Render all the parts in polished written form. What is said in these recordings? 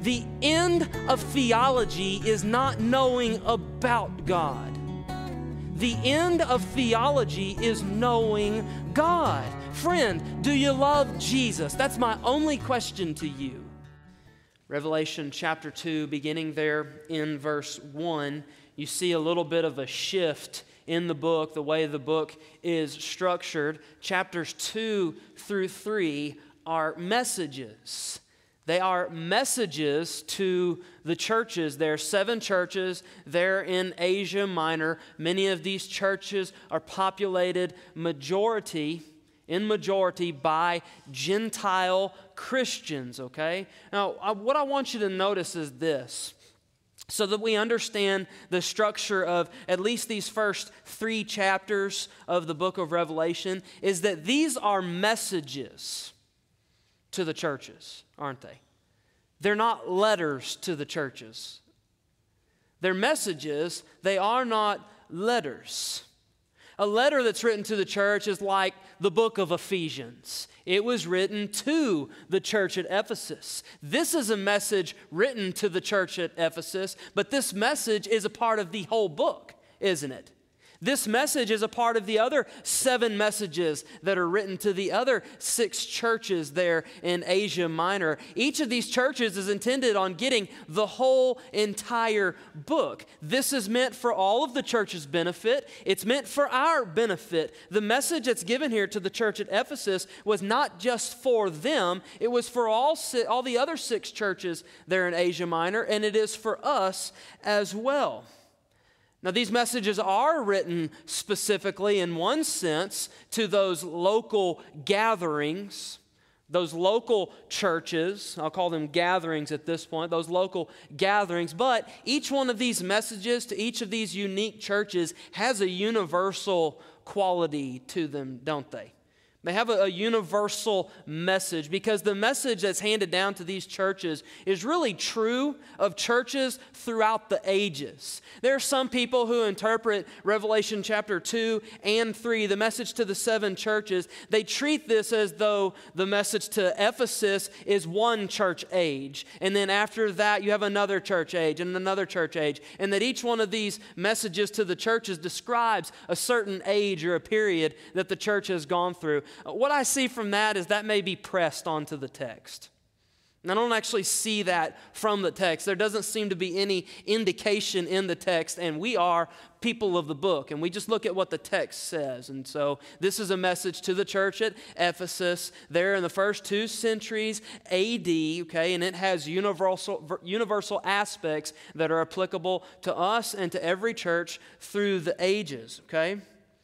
The end of theology is not knowing about God. The end of theology is knowing God. Friend, do you love Jesus? That's my only question to you. Revelation chapter 2, beginning there in verse 1, you see a little bit of a shift in the book, the way the book is structured. Chapters 2 through 3 are messages. They are messages to the churches. There are 7 churches there in Asia Minor. Many of these churches are populated majority by Gentile Christians, okay? Now, what I want you to notice is this, so that we understand the structure of at least these first 3 chapters of the book of Revelation, is that these are messages to the churches, aren't they? They're not letters to the churches. They're messages. They are not letters. A letter that's written to the church is like the book of Ephesians. It was written to the church at Ephesus. This is a message written to the church at Ephesus, but this message is a part of the whole book, isn't it? This message is a part of the other 7 messages that are written to the other 6 churches there in Asia Minor. Each of these churches is intended on getting the whole entire book. This is meant for all of the church's benefit. It's meant for our benefit. The message that's given here to the church at Ephesus was not just for them. It was for all the other 6 churches there in Asia Minor, and it is for us as well. Now, these messages are written specifically, in one sense, to those local gatherings, those local churches. I'll call them gatherings at this point, those local gatherings. But each one of these messages to each of these unique churches has a universal quality to them, don't they? They have a universal message, because the message that's handed down to these churches is really true of churches throughout the ages. There are some people who interpret Revelation chapter 2 and 3, the message to the 7 churches, they treat this as though the message to Ephesus is one church age. And then after that, you have another church age and another church age. And that each one of these messages to the churches describes a certain age or a period that the church has gone through. What I see from that is that may be pressed onto the text. And I don't actually see that from the text. There doesn't seem to be any indication in the text, and we are people of the book, and we just look at what the text says. And so this is a message to the church at Ephesus there in the first 2 centuries AD, okay, and it has universal aspects that are applicable to us and to every church through the ages, okay?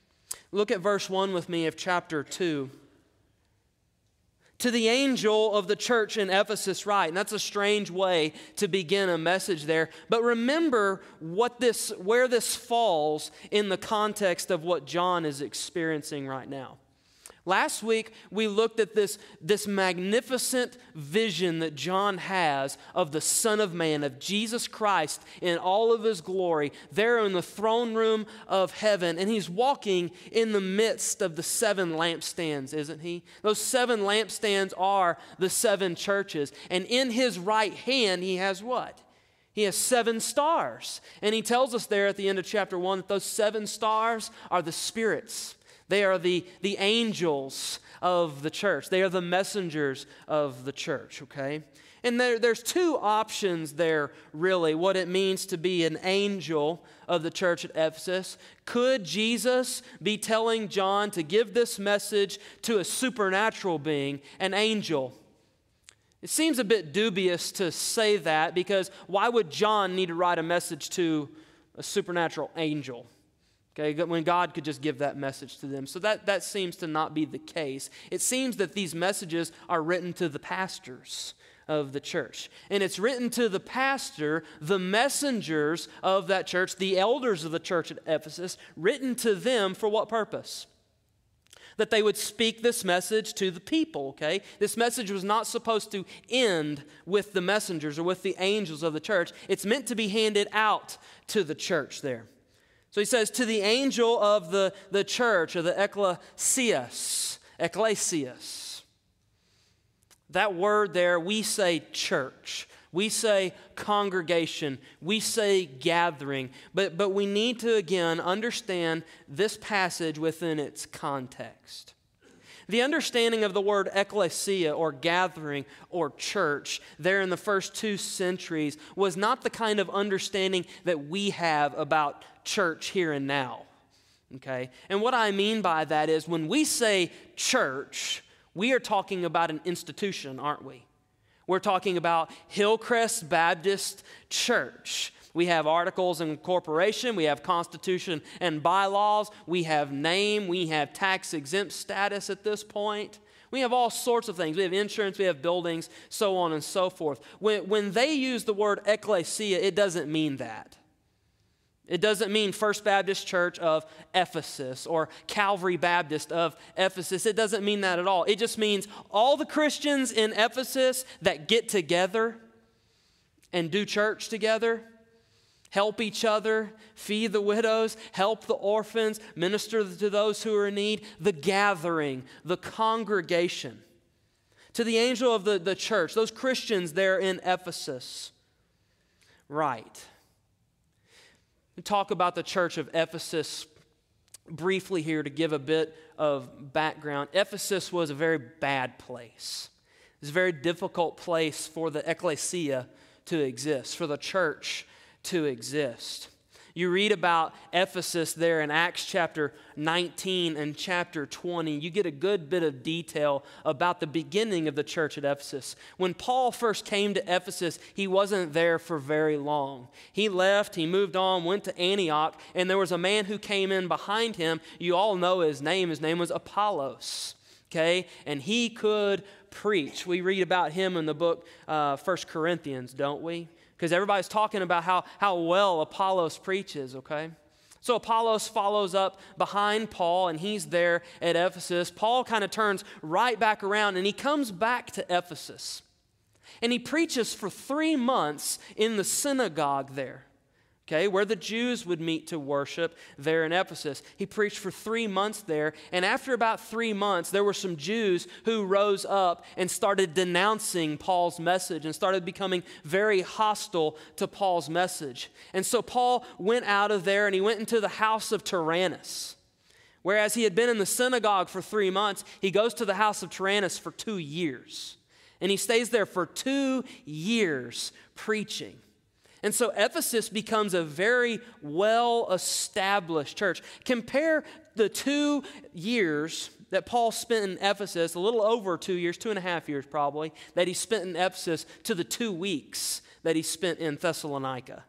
Look at verse 1 with me of chapter 2. To the angel of the church in Ephesus write. And that's a strange way to begin a message there. But remember where this falls in the context of what John is experiencing right now. Last week, we looked at this magnificent vision that John has of the Son of Man, of Jesus Christ in all of His glory, there in the throne room of heaven. And He's walking in the midst of the 7 lampstands, isn't He? Those 7 lampstands are the 7 churches. And in His right hand, He has what? He has 7 stars. And He tells us there at the end of chapter 1 that those 7 stars are the spirits. They are the angels of the church. They are the messengers of the church, okay? And there's 2 options there, really, what it means to be an angel of the church at Ephesus. Could Jesus be telling John to give this message to a supernatural being, an angel? It seems a bit dubious to say that, because why would John need to write a message to a supernatural angel? Okay, when God could just give that message to them. So that seems to not be the case. It seems that these messages are written to the pastors of the church. And it's written to the pastor, the messengers of that church, the elders of the church at Ephesus, written to them for what purpose? That they would speak this message to the people, okay? This message was not supposed to end with the messengers or with the angels of the church. It's meant to be handed out to the church there. So he says, to the angel of the church, or the ecclesias. That word there, we say church. We say congregation. We say gathering. But we need to, again, understand this passage within its context. The understanding of the word ecclesia, or gathering, or church, there in the first 2 centuries was not the kind of understanding that we have about church here and now. Okay? And what I mean by that is when we say church, we are talking about an institution, aren't we? We're talking about Hillcrest Baptist Church. We have articles of incorporation, we have constitution and bylaws, we have name, we have tax-exempt status at this point. We have all sorts of things. We have insurance, we have buildings, so on and so forth. When they use the word ecclesia, it doesn't mean that. It doesn't mean First Baptist Church of Ephesus or Calvary Baptist of Ephesus. It doesn't mean that at all. It just means all the Christians in Ephesus that get together and do church together, help each other, feed the widows, help the orphans, minister to those who are in need, the gathering, the congregation. To the angel of the church, those Christians there in Ephesus. Right. We talk about the church of Ephesus briefly here to give a bit of background. Ephesus was a very bad place. It was a very difficult place for the ecclesia to exist, for the church to exist. You read about Ephesus there in Acts chapter 19 and chapter 20. You get a good bit of detail about the beginning of the church at Ephesus. When Paul first came to Ephesus, he wasn't there for very long. He left, he moved on, went to Antioch, and there was a man who came in behind him. You all know his name. His name was Apollos. Okay? And he could preach. We read about him in the book 1 Corinthians, don't we? Because everybody's talking about how well Apollos preaches, okay? So Apollos follows up behind Paul, and he's there at Ephesus. Paul kind of turns right back around, and he comes back to Ephesus. And he preaches for 3 months in the synagogue there, okay, where the Jews would meet to worship there in Ephesus. He preached for 3 months there, and after about 3 months, there were some Jews who rose up and started denouncing Paul's message and started becoming very hostile to Paul's message. And so Paul went out of there and he went into the house of Tyrannus. Whereas he had been in the synagogue for 3 months, he goes to the house of Tyrannus for 2 years. And he stays there for 2 years preaching. And so Ephesus becomes a very well-established church. Compare the 2 years that Paul spent in Ephesus, a little over 2 years, 2.5 years probably, that he spent in Ephesus to the 2 weeks that he spent in Thessalonica.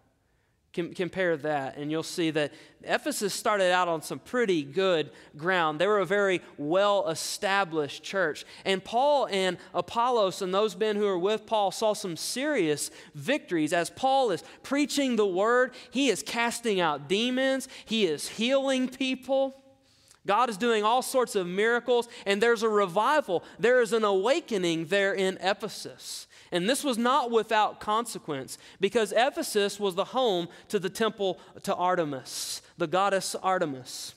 Compare that, and you'll see that Ephesus started out on some pretty good ground. They were a very well-established church. And Paul and Apollos and those men who were with Paul saw some serious victories. As Paul is preaching the word, he is casting out demons, he is healing people. God is doing all sorts of miracles, and there's a revival. There is an awakening there in Ephesus. And this was not without consequence, because Ephesus was the home to the temple to Artemis, the goddess Artemis.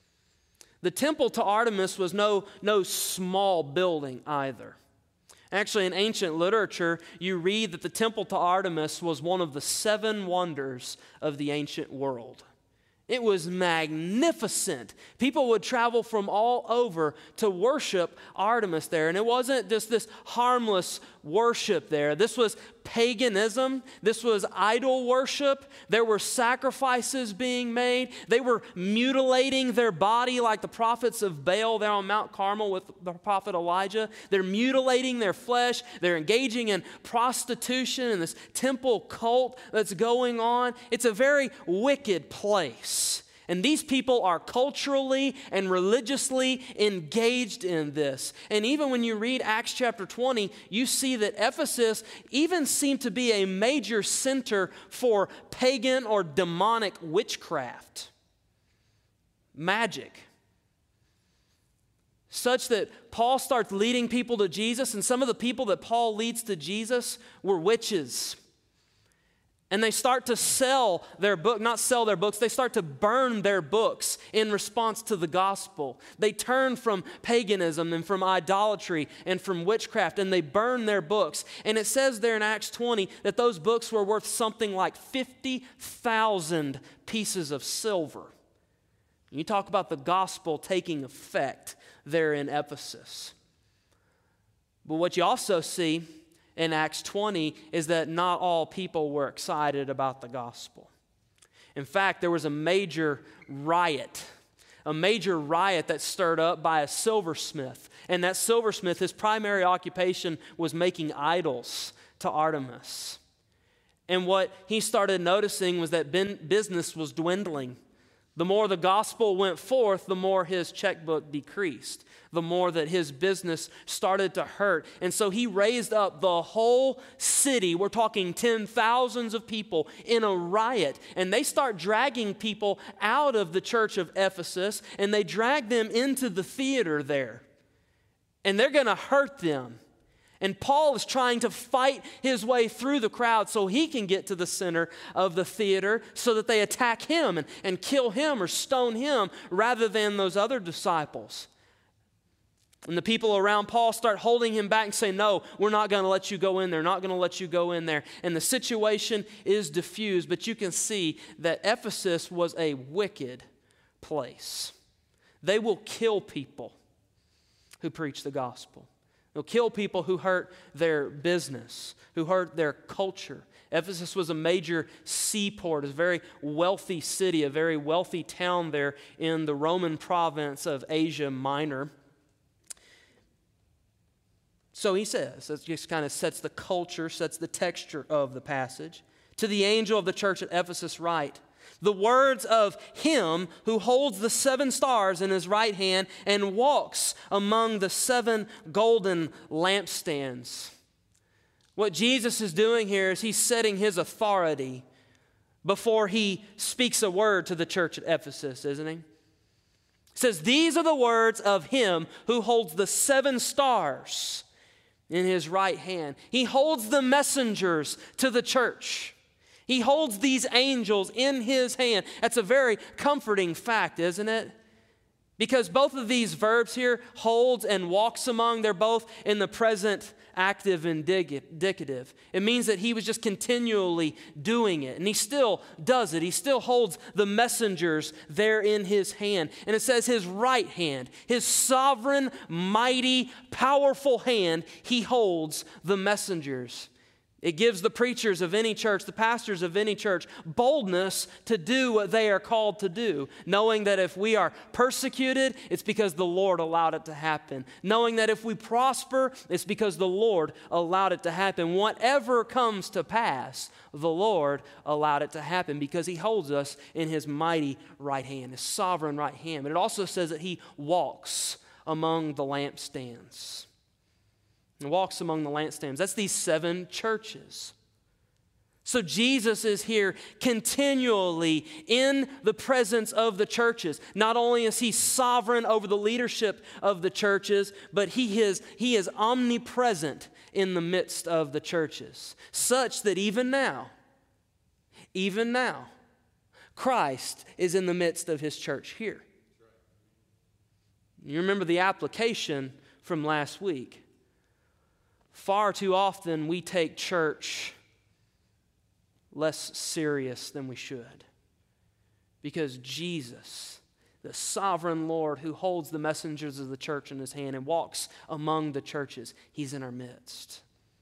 The temple to Artemis was no small building either. Actually, in ancient literature, you read that the temple to Artemis was one of the 7 wonders of the ancient world. It was magnificent. People would travel from all over to worship Artemis there. And it wasn't just this harmless worship there. This was paganism. This was idol worship. There were sacrifices being made. They were mutilating their body like the prophets of Baal there on Mount Carmel with the prophet Elijah. They're mutilating their flesh. They're engaging in prostitution and this temple cult that's going on. It's a very wicked place. And these people are culturally and religiously engaged in this. And even when you read Acts chapter 20, you see that Ephesus even seemed to be a major center for pagan or demonic witchcraft, magic. Such that Paul starts leading people to Jesus, and some of the people that Paul leads to Jesus were witches. And they start to sell their book, not sell their books, they start to burn their books in response to the gospel. They turn from paganism and from idolatry and from witchcraft, and they burn their books. And it says there in Acts 20 that those books were worth something like 50,000 pieces of silver. You talk about the gospel taking effect there in Ephesus. But what you also see in Acts 20 is that not all people were excited about the gospel. In fact, there was a major riot that stirred up by a silversmith. And that silversmith, his primary occupation was making idols to Artemis. And what he started noticing was that business was dwindling. The more the gospel went forth, the more his checkbook decreased, the more that his business started to hurt. And so he raised up the whole city, we're talking 10,000s of people, in a riot. And they start dragging people out of the church of Ephesus, and they drag them into the theater there. And they're going to hurt them. And Paul is trying to fight his way through the crowd so he can get to the center of the theater so that they attack him and kill him or stone him rather than those other disciples. And the people around Paul start holding him back and say, no, we're not going to let you go in there, not going to let you go in there. And the situation is diffused, but you can see that Ephesus was a wicked place. They will kill people who preach the gospel. They'll kill people who hurt their business, who hurt their culture. Ephesus was a major seaport, a very wealthy city, a very wealthy town there in the Roman province of Asia Minor. So he says, that just kind of sets the culture, sets the texture of the passage. To the angel of the church at Ephesus write, the words of him who holds the 7 stars in his right hand and walks among the 7 golden lampstands. What Jesus is doing here is he's setting his authority before he speaks a word to the church at Ephesus, isn't he? It says, these are the words of him who holds the 7 stars in his right hand. He holds the messengers to the church. He holds these angels in his hand. That's a very comforting fact, isn't it? Because both of these verbs here, holds and walks among, they're both in the present active indicative. It means that he was just continually doing it. And he still does it. He still holds the messengers there in his hand. And it says his right hand, his sovereign, mighty, powerful hand, he holds the messengers. It gives the preachers of any church, the pastors of any church, boldness to do what they are called to do, knowing that if we are persecuted, it's because the Lord allowed it to happen. Knowing that if we prosper, it's because the Lord allowed it to happen. Whatever comes to pass, the Lord allowed it to happen because he holds us in his mighty right hand, his sovereign right hand. But it also says that he walks among the lampstands. And walks among the lampstands. That's these 7 churches. So Jesus is here continually in the presence of the churches. Not only is he sovereign over the leadership of the churches, but he is omnipresent in the midst of the churches. Such that even now, Christ is in the midst of his church here. You remember the application from last week. Far too often we take church less serious than we should. Because Jesus, the sovereign Lord who holds the messengers of the church in his hand and walks among the churches, he's in our midst.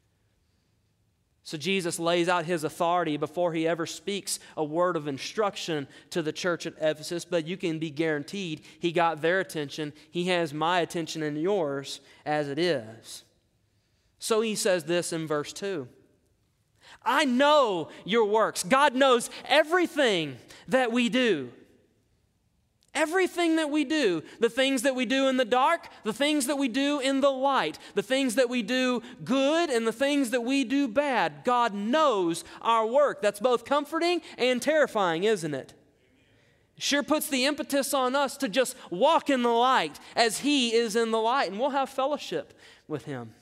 So Jesus lays out his authority before he ever speaks a word of instruction to the church at Ephesus, but you can be guaranteed he got their attention. He has my attention and yours as it is. So he says this in verse 2. I know your works. God knows everything that we do. Everything that we do. The things that we do in the dark, the things that we do in the light, the things that we do good and the things that we do bad. God knows our work. That's both comforting and terrifying, isn't it? Sure puts the impetus on us to just walk in the light as he is in the light, and we'll have fellowship with him.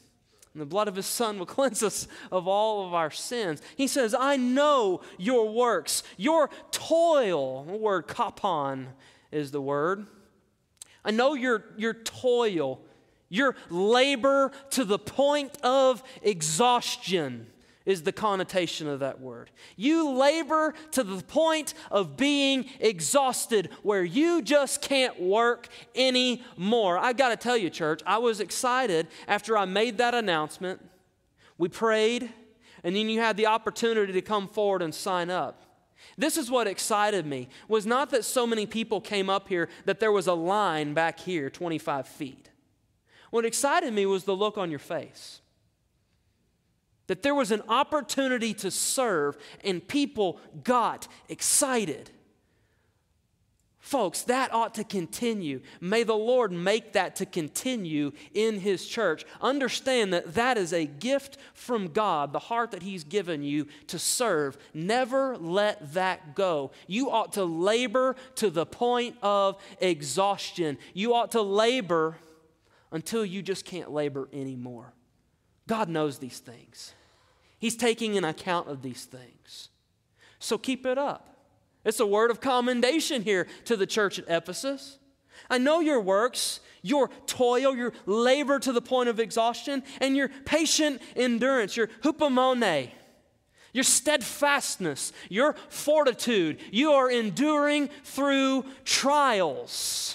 And the blood of his Son will cleanse us of all of our sins. He says, I know your works, your toil. The word kapon is the word. I know your toil, your labor to the point of exhaustion is the connotation of that word. You labor to the point of being exhausted where you just can't work anymore. I got to tell you, church, I was excited after I made that announcement. We prayed, and then you had the opportunity to come forward and sign up. This is what excited me, was not that so many people came up here, that there was a line back here 25 feet. What excited me was the look on your face. That there was an opportunity to serve and people got excited. Folks, that ought to continue. May the Lord make that to continue in His church. Understand that that is a gift from God, the heart that He's given you to serve. Never let that go. You ought to labor to the point of exhaustion. You ought to labor until you just can't labor anymore. God knows these things. He's taking an account of these things. So keep it up. It's a word of commendation here to the church at Ephesus. I know your works, your toil, your labor to the point of exhaustion, and your patient endurance, your hupomone, your steadfastness, your fortitude. You are enduring through trials.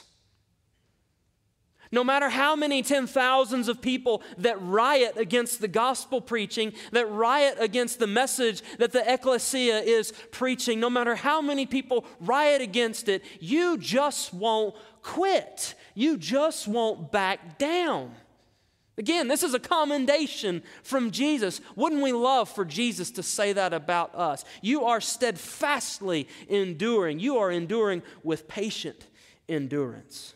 No matter how many 10,000s of people that riot against the gospel preaching, that riot against the message that the ecclesia is preaching, no matter how many people riot against it, you just won't quit. You just won't back down. Again, this is a commendation from Jesus. Wouldn't we love for Jesus to say that about us? You are steadfastly enduring. You are enduring with patient endurance.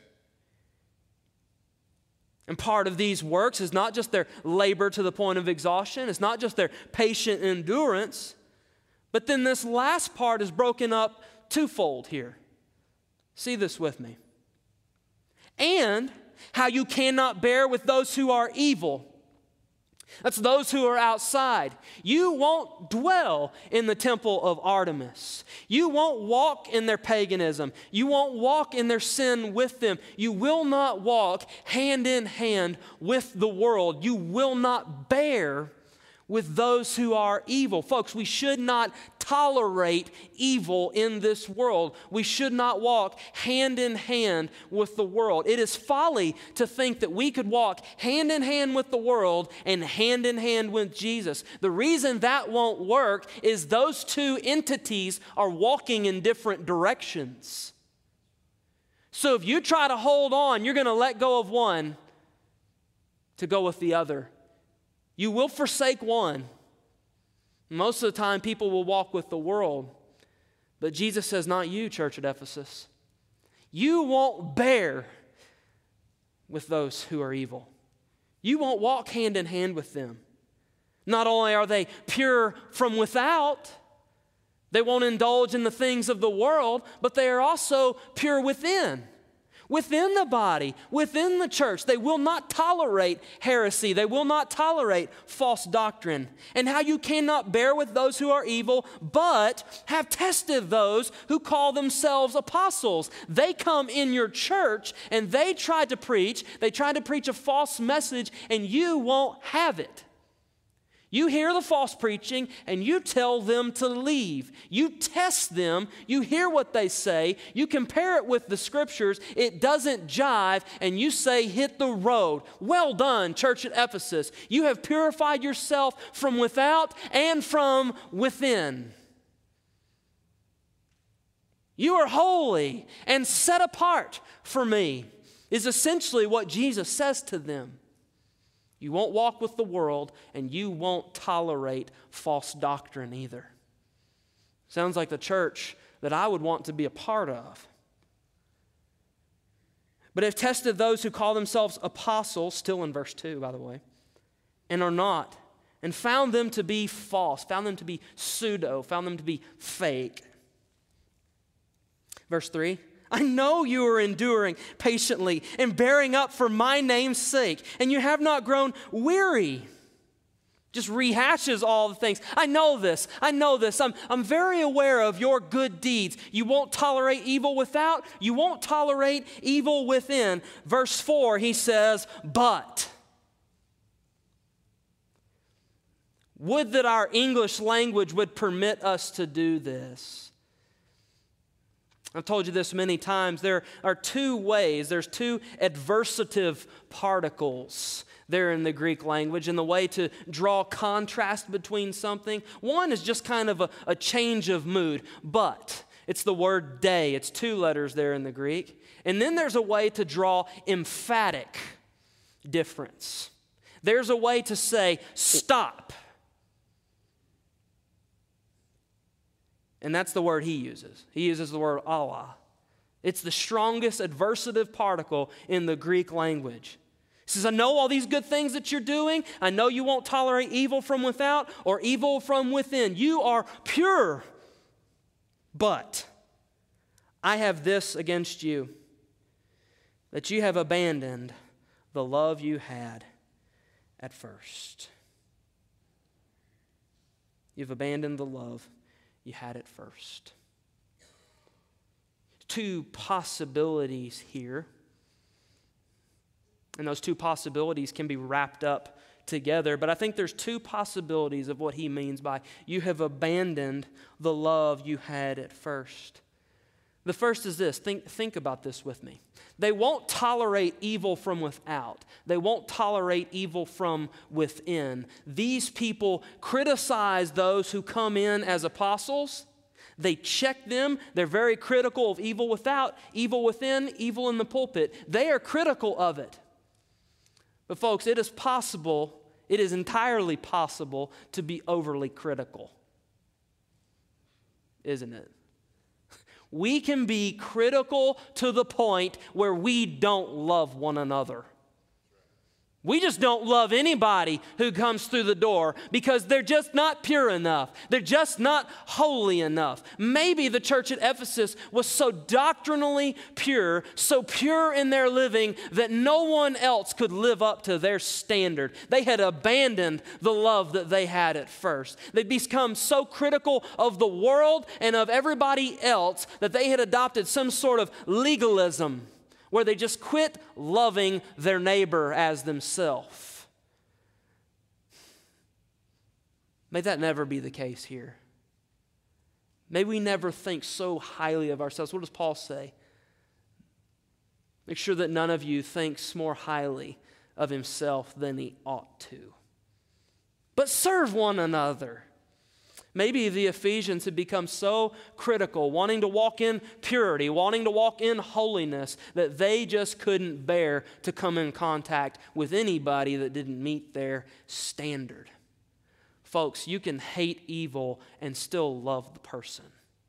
And part of these works is not just their labor to the point of exhaustion. It's not just their patient endurance. But then this last part is broken up twofold here. See this with me. And how you cannot bear with those who are evil. That's those who are outside. You won't dwell in the temple of Artemis. You won't walk in their paganism. You won't walk in their sin with them. You will not walk hand in hand with the world. You will not bear with those who are evil. Folks, we should not tolerate evil in this world. We should not walk hand in hand with the world. It is folly to think that we could walk hand in hand with the world and hand in hand with Jesus. The reason that won't work is those two entities are walking in different directions. So if you try to hold on, you're going to let go of one to go with the other. You will forsake one. Most of the time, people will walk with the world. But Jesus says, not you, church at Ephesus. You won't bear with those who are evil. You won't walk hand in hand with them. Not only are they pure from without, they won't indulge in the things of the world, but they are also pure within. Within the body, within the church, they will not tolerate heresy. They will not tolerate false doctrine. And how you cannot bear with those who are evil, but have tested those who call themselves apostles. They come in your church and they try to preach a false message, and you won't have it. You hear the false preaching and you tell them to leave. You test them. You hear what they say. You compare it with the scriptures. It doesn't jive, and you say, hit the road. Well done, church at Ephesus. You have purified yourself from without and from within. You are holy and set apart for me, is essentially what Jesus says to them. You won't walk with the world, and you won't tolerate false doctrine either. Sounds like the church that I would want to be a part of. But have tested those who call themselves apostles, still in verse 2, by the way, and are not, and found them to be false, found them to be pseudo, found them to be fake. Verse 3. I know you are enduring patiently and bearing up for my name's sake, and you have not grown weary. Just rehashes all the things. I know this. I'm very aware of your good deeds. You won't tolerate evil without. You won't tolerate evil within. Verse 4, he says, but. Would that our English language would permit us to do this. I've told you this many times. There are two ways. There's two adversative particles there in the Greek language, and the way to draw contrast between something. One is just kind of a change of mood, but it's the word day. It's 2 letters there in the Greek. And then there's a way to draw emphatic difference. There's a way to say stop. And that's the word he uses. He uses the word Allah. It's the strongest adversative particle in the Greek language. He says, I know all these good things that you're doing. I know you won't tolerate evil from without or evil from within. You are pure. But I have this against you, that you have abandoned the love you had at first. You've abandoned the love you had at first. 2 possibilities here. And those 2 possibilities can be wrapped up together. But I think there's 2 possibilities of what he means by you have abandoned the love you had at first. The first is this. Think about this with me. They won't tolerate evil from without. They won't tolerate evil from within. These people criticize those who come in as apostles. They check them. They're very critical of evil without, evil within, evil in the pulpit. They are critical of it. But folks, it is possible, it is entirely possible to be overly critical. Isn't it? We can be critical to the point where we don't love one another. We just don't love anybody who comes through the door because they're just not pure enough. They're just not holy enough. Maybe the church at Ephesus was so doctrinally pure, so pure in their living that no one else could live up to their standard. They had abandoned the love that they had at first. They'd become so critical of the world and of everybody else that they had adopted some sort of legalism, where they just quit loving their neighbor as themselves. May that never be the case here. May we never think so highly of ourselves. What does Paul say? Make sure that none of you thinks more highly of himself than he ought to. But serve one another. Maybe the Ephesians had become so critical, wanting to walk in purity, wanting to walk in holiness, that they just couldn't bear to come in contact with anybody that didn't meet their standard. Folks, you can hate evil and still love the person.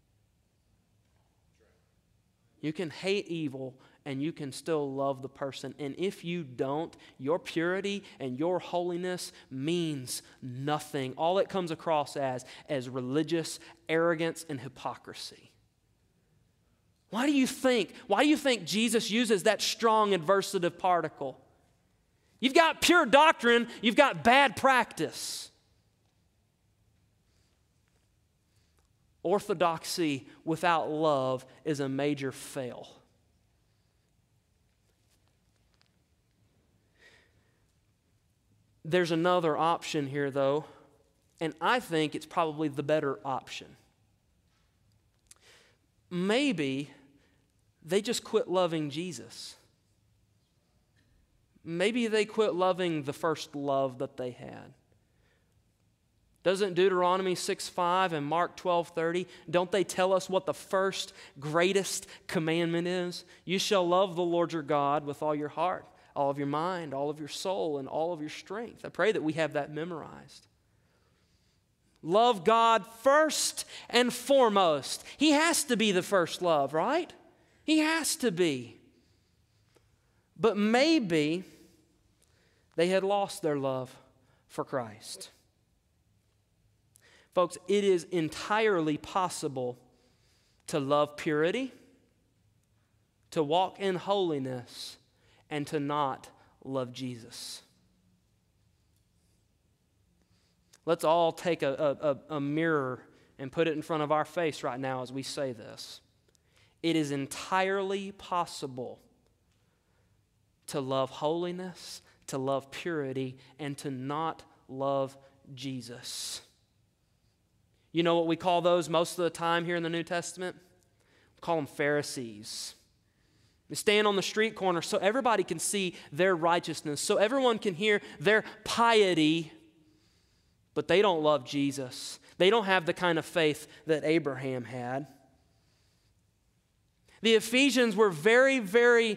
You can hate evil and you can still love the person. And if you don't, your purity and your holiness means nothing. All it comes across as religious arrogance and hypocrisy. Why do you think Jesus uses that strong adversative particle? You've got pure doctrine, you've got bad practice. Orthodoxy without love is a major fail. There's another option here, though, and I think it's probably the better option. Maybe they just quit loving Jesus. Maybe they quit loving the first love that they had. Doesn't Deuteronomy 6:5 and Mark 12:30, don't they tell us what the first greatest commandment is? You shall love the Lord your God with all your heart, all of your mind, all of your soul, and all of your strength. I pray that we have that memorized. Love God first and foremost. He has to be the first love, right? He has to be. But maybe they had lost their love for Christ. Folks, it is entirely possible to love purity, to walk in holiness, and to not love Jesus. Let's all take a mirror and put it in front of our face right now as we say this. It is entirely possible to love holiness, to love purity, and to not love Jesus. You know what we call those most of the time here in the New Testament? We call them Pharisees. They stand on the street corner so everybody can see their righteousness, so everyone can hear their piety, but they don't love Jesus. They don't have the kind of faith that Abraham had. The Ephesians were very, very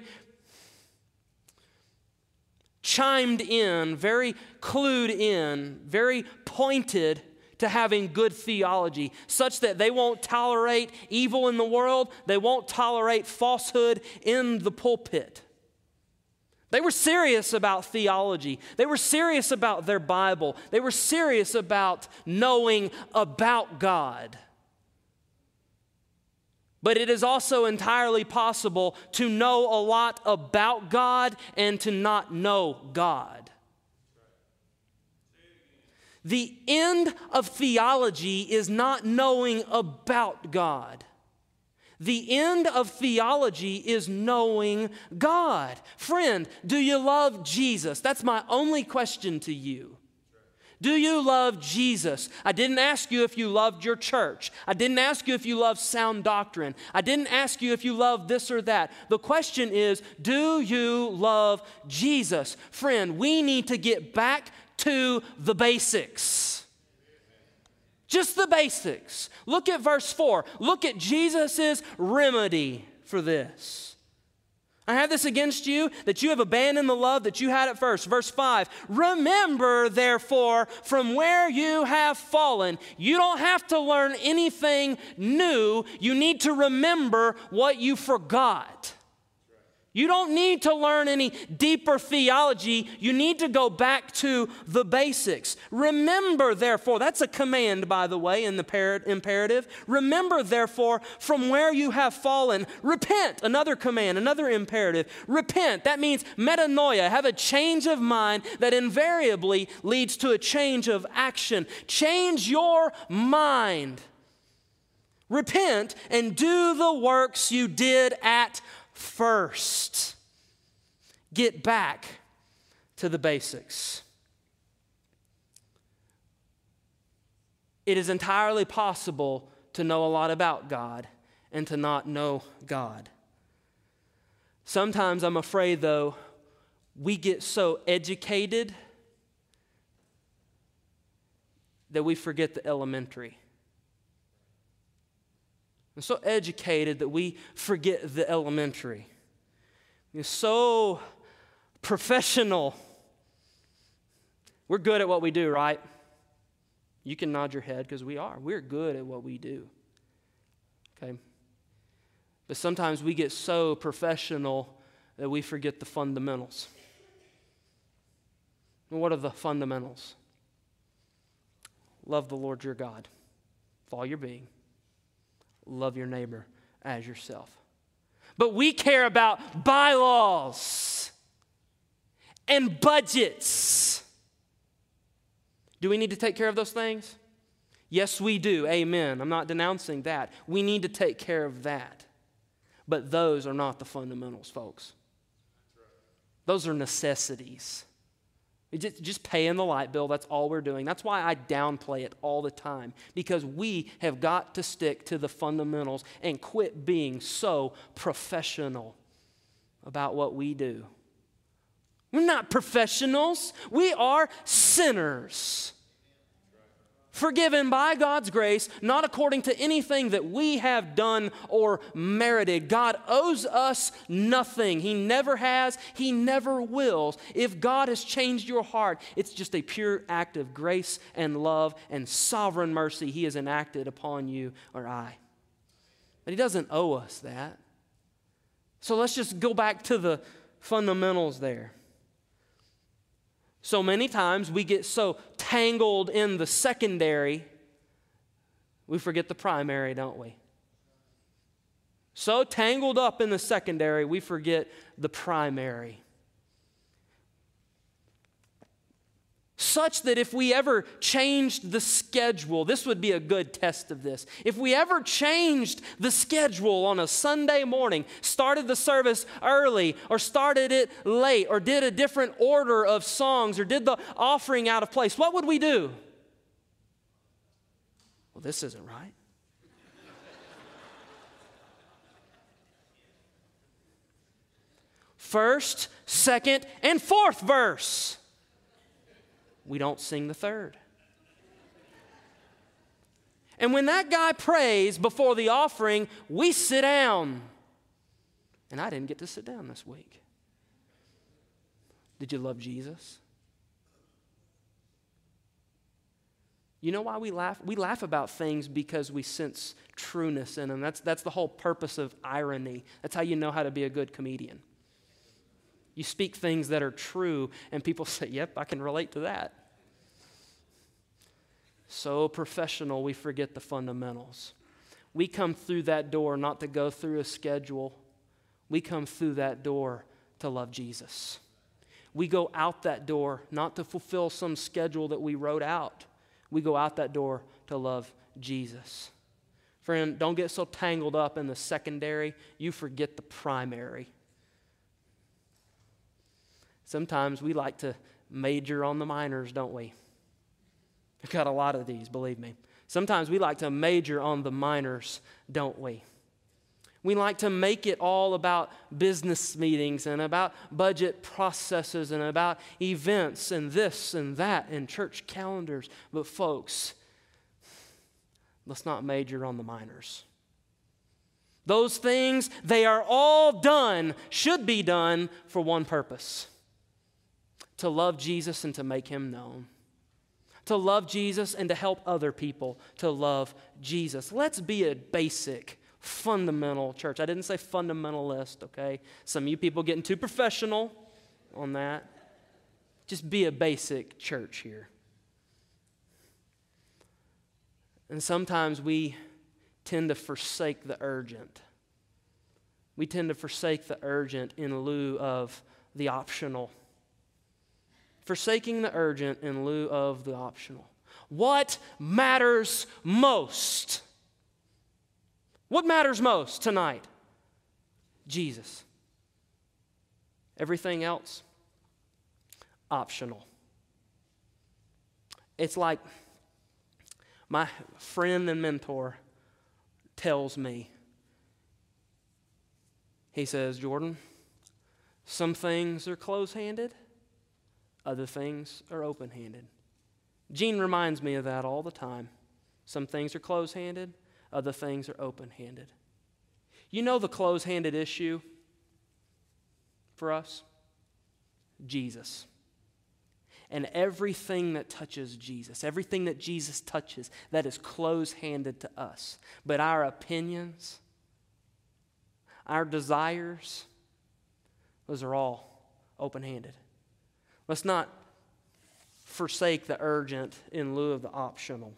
chimed in, very clued in, very pointed to having good theology, such that they won't tolerate evil in the world, they won't tolerate falsehood in the pulpit. They were serious about theology. They were serious about their Bible. They were serious about knowing about God. But it is also entirely possible to know a lot about God and to not know God. The end of theology is not knowing about God. The end of theology is knowing God. Friend, do you love Jesus? That's my only question to you. Do you love Jesus? I didn't ask you if you loved your church. I didn't ask you if you love sound doctrine. I didn't ask you if you love this or that. The question is, do you love Jesus? Friend, we need to get back to the basics. Just the basics. Look at verse 4. Look at Jesus' remedy for this. I have this against you, that you have abandoned the love that you had at first. Verse 5, remember, therefore, from where you have fallen. You don't have to learn anything new. You need to remember what you forgot. You don't need to learn any deeper theology. You need to go back to the basics. Remember, therefore, that's a command, by the way, in the imperative. Remember, therefore, from where you have fallen. Repent, another command, another imperative. Repent, that means metanoia, have a change of mind that invariably leads to a change of action. Change your mind. Repent and do the works you did at first. Get back to the basics. It is entirely possible to know a lot about God and to not know God. Sometimes I'm afraid, though, we get so educated that we forget the elementary. We're so educated that we forget the elementary. We're so professional. We're good at what we do, right? You can nod your head because we are. We're good at what we do. Okay? But sometimes we get so professional that we forget the fundamentals. And what are the fundamentals? Love the Lord your God with all your being. Love your neighbor as yourself. But we care about bylaws and budgets. Do we need to take care of those things? Yes, we do. Amen. I'm not denouncing that. We need to take care of that. But those are not the fundamentals, folks. Those are necessities. Just paying the light bill, that's all we're doing. That's why I downplay it all the time, because we have got to stick to the fundamentals and quit being so professional about what we do. We're not professionals. We are sinners. Forgiven by God's grace, not according to anything that we have done or merited. God owes us nothing. He never has. He never will. If God has changed your heart, it's just a pure act of grace and love and sovereign mercy He has enacted upon you or I. But He doesn't owe us that. So let's just go back to the fundamentals there. So many times we get so tangled in the secondary, we forget the primary, don't we? So tangled up in the secondary, we forget the primary. such that if we ever changed the schedule, this would be a good test of this. If we ever changed the schedule on a Sunday morning, started the service early or started it late or did a different order of songs or did the offering out of place, what would we do? Well, this isn't right. First, second, and fourth verse. We don't sing the third. And when that guy prays before the offering, we sit down. And I didn't get to sit down this week. Did you love Jesus? You know why we laugh? We laugh about things because we sense trueness in them. That's the whole purpose of irony. That's how you know how to be a good comedian. You speak things that are true, and people say, yep, I can relate to that. So professional, we forget the fundamentals. We come through that door not to go through a schedule. We come through that door to love Jesus. We go out that door not to fulfill some schedule that we wrote out. We go out that door to love Jesus. Friend, don't get so tangled up in the secondary, you forget the primary. Sometimes we like to major on the minors, don't we? I've got a lot of these, believe me. Sometimes we like to major on the minors, don't we? We like to make it all about business meetings and about budget processes and about events and this and that and church calendars. But folks, let's not major on the minors. Those things, they are all done, should be done for one purpose: to love Jesus and to make Him known. To love Jesus and to help other people to love Jesus. Let's be a basic, fundamental church. I didn't say fundamentalist, okay? Some of you people getting too professional on that. Just be a basic church here. And sometimes we tend to forsake the urgent. We tend to forsake the urgent in lieu of the optional. Forsaking the urgent in lieu of the optional. What matters most? What matters most tonight? Jesus. Everything else, optional. It's like my friend and mentor tells me. He says, Jordan, some things are close-handed. Other things are open-handed. Gene reminds me of that all the time. Some things are close-handed, other things are open-handed. You know the close-handed issue for us? Jesus. And everything that touches Jesus, everything that Jesus touches, that is close-handed to us. But our opinions, our desires, those are all open-handed. Let's not forsake the urgent in lieu of the optional.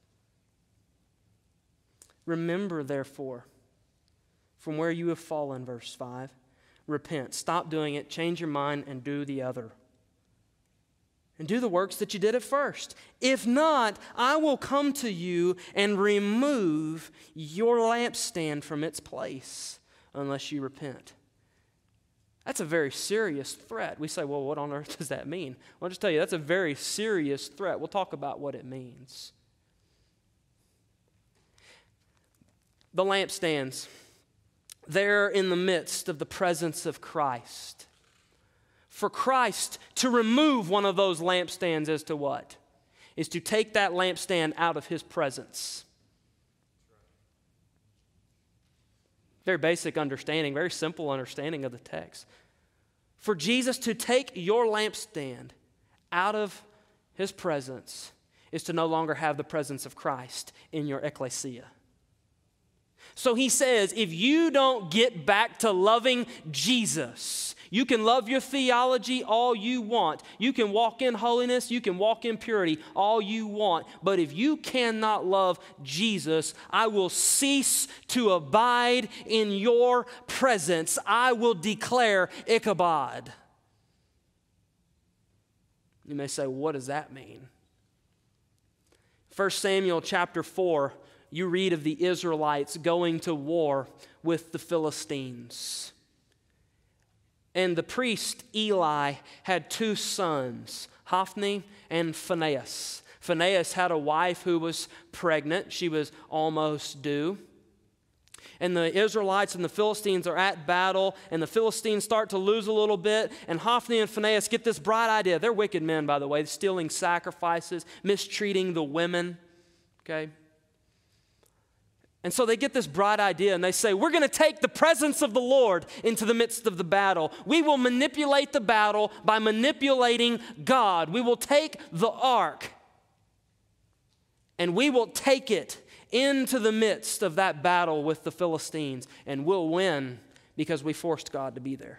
Remember, therefore, from where you have fallen, verse 5, repent. Stop doing it, change your mind, and do the other. And do the works that you did at first. If not, I will come to you and remove your lampstand from its place unless you repent. That's a very serious threat. We say, well, what on earth does that mean? Well, I'll just tell you, that's a very serious threat. We'll talk about what it means. The lampstands, they're in the midst of the presence of Christ. For Christ to remove one of those lampstands is to what? Is to take that lampstand out of His presence. Very basic understanding, very simple understanding of the text. For Jesus to take your lampstand out of His presence is to no longer have the presence of Christ in your ecclesia. So He says, if you don't get back to loving Jesus, you can love your theology all you want. You can walk in holiness. You can walk in purity all you want. But if you cannot love Jesus, I will cease to abide in your presence. I will declare Ichabod. You may say, what does that mean? 1 Samuel chapter 4, you read of the Israelites going to war with the Philistines. And the priest Eli had 2 sons, Hophni and Phinehas. Phinehas had a wife who was pregnant. She was almost due. And the Israelites and the Philistines are at battle, and the Philistines start to lose a little bit, and Hophni and Phinehas get this bright idea. They're wicked men, by the way, stealing sacrifices, mistreating the women, okay? And so they get this bright idea, and they say, we're going to take the presence of the Lord into the midst of the battle. We will manipulate the battle by manipulating God. We will take the ark, and we will take it into the midst of that battle with the Philistines, and we'll win because we forced God to be there.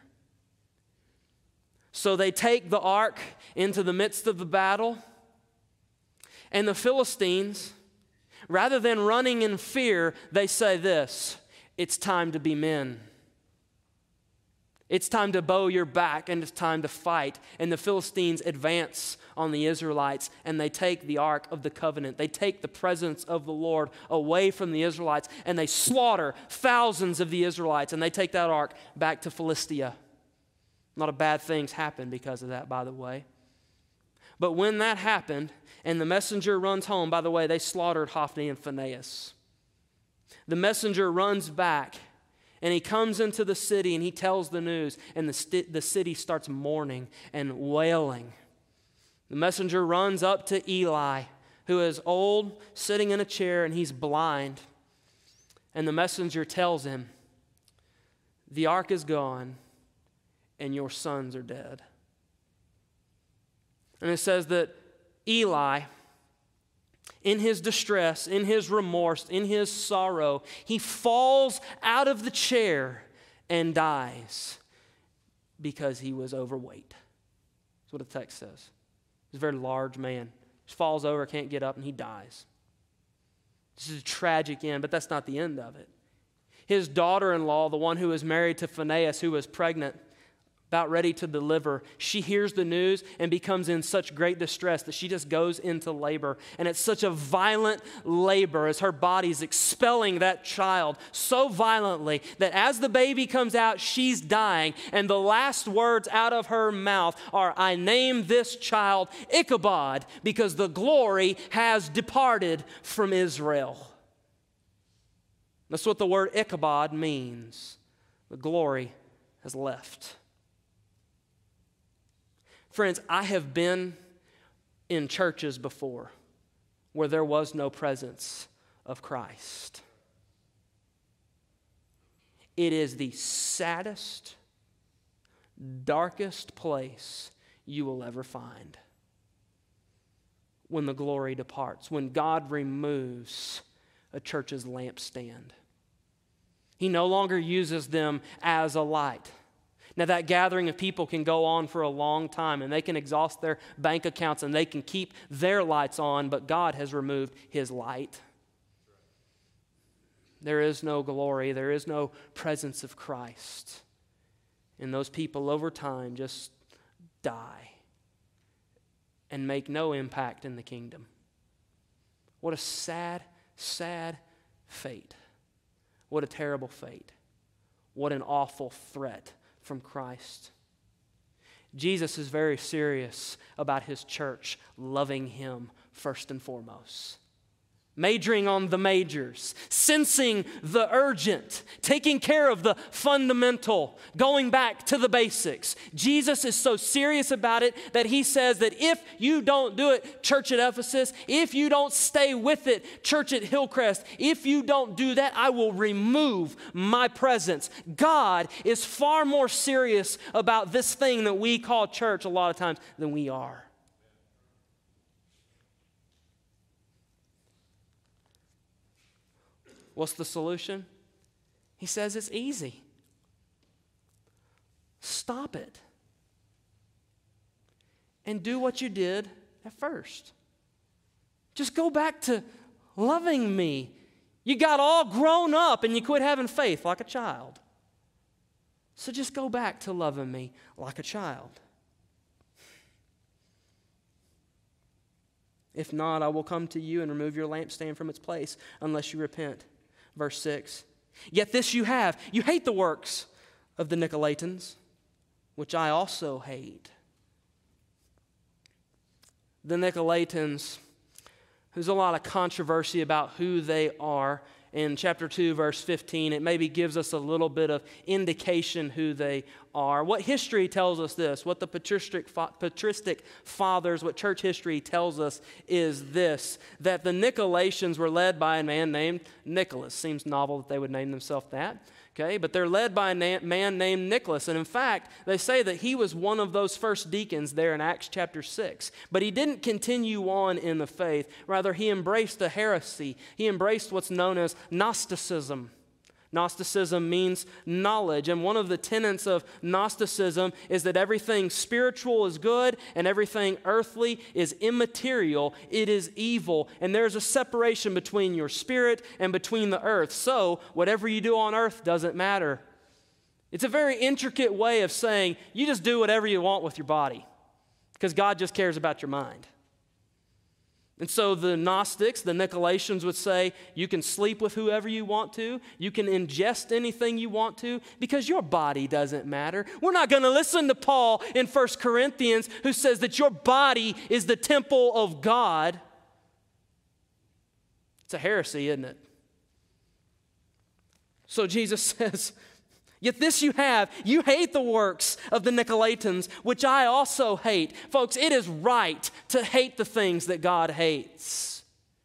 So they take the ark into the midst of the battle, and the Philistines, rather than running in fear, they say this: it's time to be men. It's time to bow your back, and it's time to fight. And the Philistines advance on the Israelites, and they take the Ark of the Covenant. They take the presence of the Lord away from the Israelites, and they slaughter thousands of the Israelites, and they take that Ark back to Philistia. A lot of bad things happened because of that, by the way. But when that happened, and the messenger runs home, by the way, they slaughtered Hophni and Phinehas. The messenger runs back, and he comes into the city, and he tells the news, and the city starts mourning and wailing. The messenger runs up to Eli, who is old, sitting in a chair, and he's blind. And the messenger tells him, the ark is gone, and your sons are dead. And it says that Eli, in his distress, in his remorse, in his sorrow, he falls out of the chair and dies because he was overweight. That's what the text says. He's a very large man. He falls over, can't get up, and he dies. This is a tragic end, but that's not the end of it. His daughter-in-law, the one who was married to Phinehas, who was pregnant, about ready to deliver, she hears the news and becomes in such great distress that she just goes into labor. And it's such a violent labor as her body's expelling that child so violently that as the baby comes out, she's dying. And the last words out of her mouth are, I name this child Ichabod because the glory has departed from Israel. That's what the word Ichabod means. The glory has left. Friends, I have been in churches before where there was no presence of Christ. It is the saddest, darkest place you will ever find when the glory departs, when God removes a church's lampstand. He no longer uses them as a light. Now, that gathering of people can go on for a long time, and they can exhaust their bank accounts, and they can keep their lights on, but God has removed His light. There is no glory. There is no presence of Christ. And those people over time just die and make no impact in the kingdom. What a sad, sad fate. What a terrible fate. What an awful threat from Christ. Jesus is very serious about His church loving Him first and foremost. Majoring on the majors, sensing the urgent, taking care of the fundamental, going back to the basics. Jesus is so serious about it that He says that if you don't do it, church at Ephesus, if you don't stay with it, church at Hillcrest, if you don't do that, I will remove my presence. God is far more serious about this thing that we call church a lot of times than we are. What's the solution? He says it's easy. Stop it. And do what you did at first. Just go back to loving me. You got all grown up and you quit having faith like a child. So just go back to loving me like a child. If not, I will come to you and remove your lampstand from its place unless you repent. Verse 6. Yet this you have. You hate the works of the Nicolaitans, which I also hate. The Nicolaitans, there's a lot of controversy about who they are. In chapter 2, verse 15, it maybe gives us a little bit of indication who they are. What history tells us this, what the patristic fathers, what church history tells us is this, that the Nicolaitans were led by a man named Nicholas. Seems novel that they would name themselves that. Okay, but they're led by a man named Nicholas. And in fact, they say that he was one of those first deacons there in Acts chapter 6. But he didn't continue on in the faith. Rather, he embraced a heresy. He embraced what's known as Gnosticism. Gnosticism means knowledge. And one of the tenets of Gnosticism is that everything spiritual is good and everything earthly is immaterial. It is evil. And there's a separation between your spirit and between the earth. So whatever you do on earth doesn't matter. It's a very intricate way of saying you just do whatever you want with your body because God just cares about your mind. And so the Gnostics, the Nicolaitans would say, you can sleep with whoever you want to, you can ingest anything you want to, because your body doesn't matter. We're not going to listen to Paul in 1 Corinthians who says that your body is the temple of God. It's a heresy, isn't it? So Jesus says, yet this you have, you hate the works of the Nicolaitans, which I also hate. Folks, it is right to hate the things that God hates.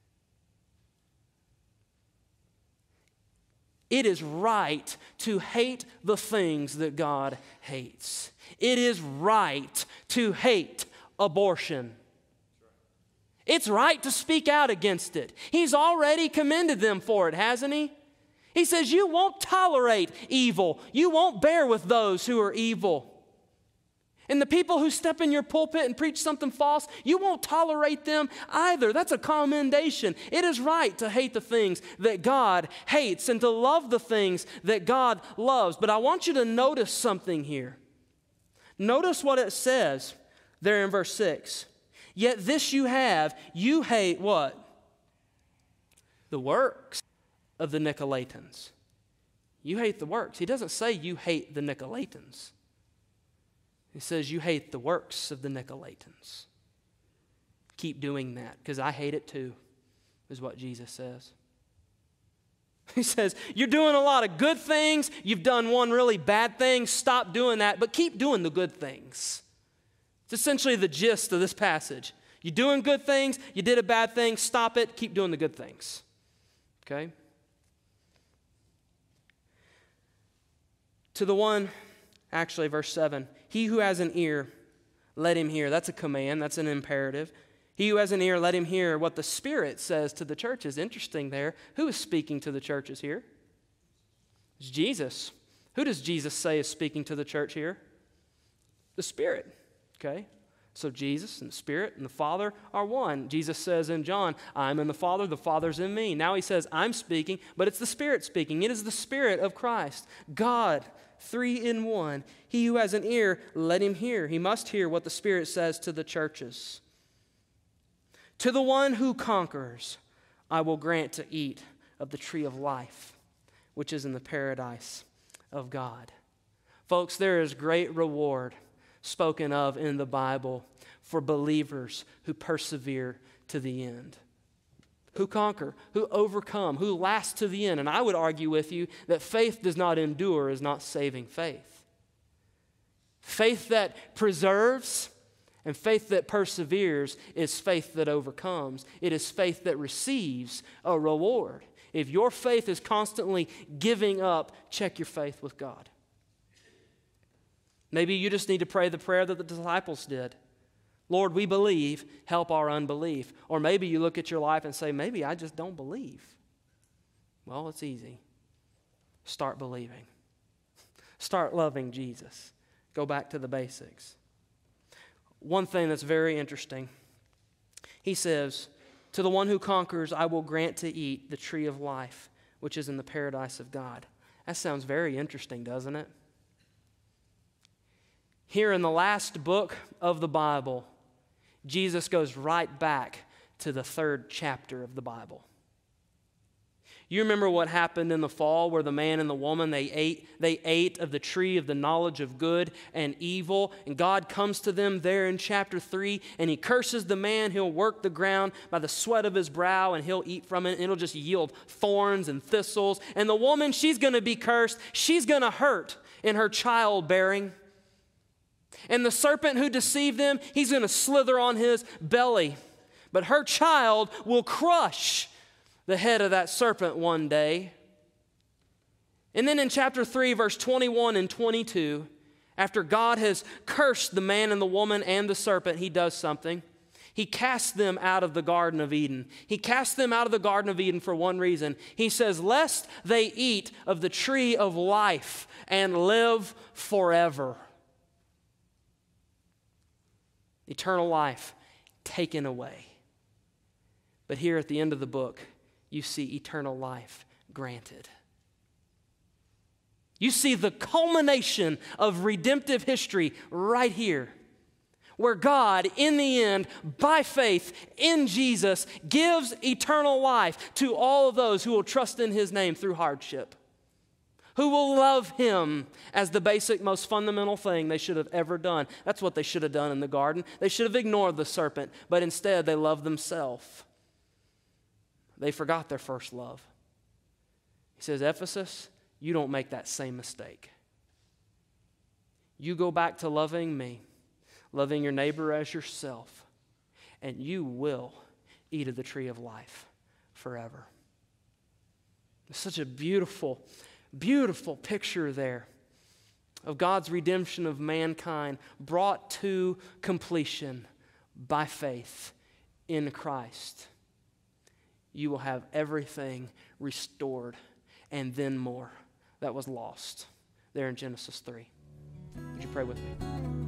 It is right to hate the things that God hates. It is right to hate abortion. It's right to speak out against it. He's already commended them for it, hasn't he? He says, you won't tolerate evil. You won't bear with those who are evil. And the people who step in your pulpit and preach something false, you won't tolerate them either. That's a commendation. It is right to hate the things that God hates and to love the things that God loves. But I want you to notice something here. Notice what it says there in verse 6. Yet this you have, you hate what? The works of the Nicolaitans. You hate the works. He doesn't say you hate the Nicolaitans. He says you hate the works of the Nicolaitans. Keep doing that, because I hate it too, is what Jesus says. He says, you're doing a lot of good things. You've done one really bad thing. Stop doing that, but keep doing the good things. It's essentially the gist of this passage. You're doing good things. You did a bad thing. Stop it. Keep doing the good things. Okay? To the one, actually, verse 7, he who has an ear, let him hear. That's a command. That's an imperative. He who has an ear, let him hear what the Spirit says to the churches. Interesting there. Who is speaking to the churches here? It's Jesus. Who does Jesus say is speaking to the church here? The Spirit. Okay? So Jesus and the Spirit and the Father are one. Jesus says in John, I'm in the Father's in me. Now he says, I'm speaking, but it's the Spirit speaking. It is the Spirit of Christ. God, 3 in 1. He who has an ear, let him hear. He must hear what the Spirit says to the churches. To the one who conquers, I will grant to eat of the tree of life, which is in the paradise of God. Folks, there is great reward spoken of in the Bible for believers who persevere to the end, who conquer, who overcome, who last to the end. And I would argue with you that faith does not endure is not saving faith. Faith that preserves and faith that perseveres is faith that overcomes. It is faith that receives a reward. If your faith is constantly giving up, check your faith with God. Maybe you just need to pray the prayer that the disciples did. Lord, we believe, help our unbelief. Or maybe you look at your life and say, maybe I just don't believe. Well, it's easy. Start believing. Start loving Jesus. Go back to the basics. One thing that's very interesting, he says, to the one who conquers, I will grant to eat the tree of life, which is in the paradise of God. That sounds very interesting, doesn't it? Here in the last book of the Bible, Jesus goes right back to the 3rd chapter of the Bible. You remember what happened in the fall where the man and the woman, they ate of the tree of the knowledge of good and evil, and God comes to them there in chapter 3, and he curses the man. He'll work the ground by the sweat of his brow, and he'll eat from it, and it'll just yield thorns and thistles. And the woman, she's going to be cursed. She's going to hurt in her childbearing. And the serpent who deceived them, he's going to slither on his belly. But her child will crush the head of that serpent one day. And then in chapter 3, verse 21 and 22, after God has cursed the man and the woman and the serpent, he does something. He casts them out of the Garden of Eden. He casts them out of the Garden of Eden for one reason. He says, lest they eat of the tree of life and live forever. Eternal life taken away. But here at the end of the book, you see eternal life granted. You see the culmination of redemptive history right here, where God, in the end, by faith in Jesus, gives eternal life to all of those who will trust in his name through hardship, who will love him as the basic, most fundamental thing they should have ever done. That's what they should have done in the garden. They should have ignored the serpent, but instead they loved themselves. They forgot their first love. He says, Ephesus, you don't make that same mistake. You go back to loving me, loving your neighbor as yourself, and you will eat of the tree of life forever. It's such a beautiful, beautiful picture there of God's redemption of mankind brought to completion by faith in Christ. You will have everything restored and then more that was lost there in Genesis 3. Would you pray with me?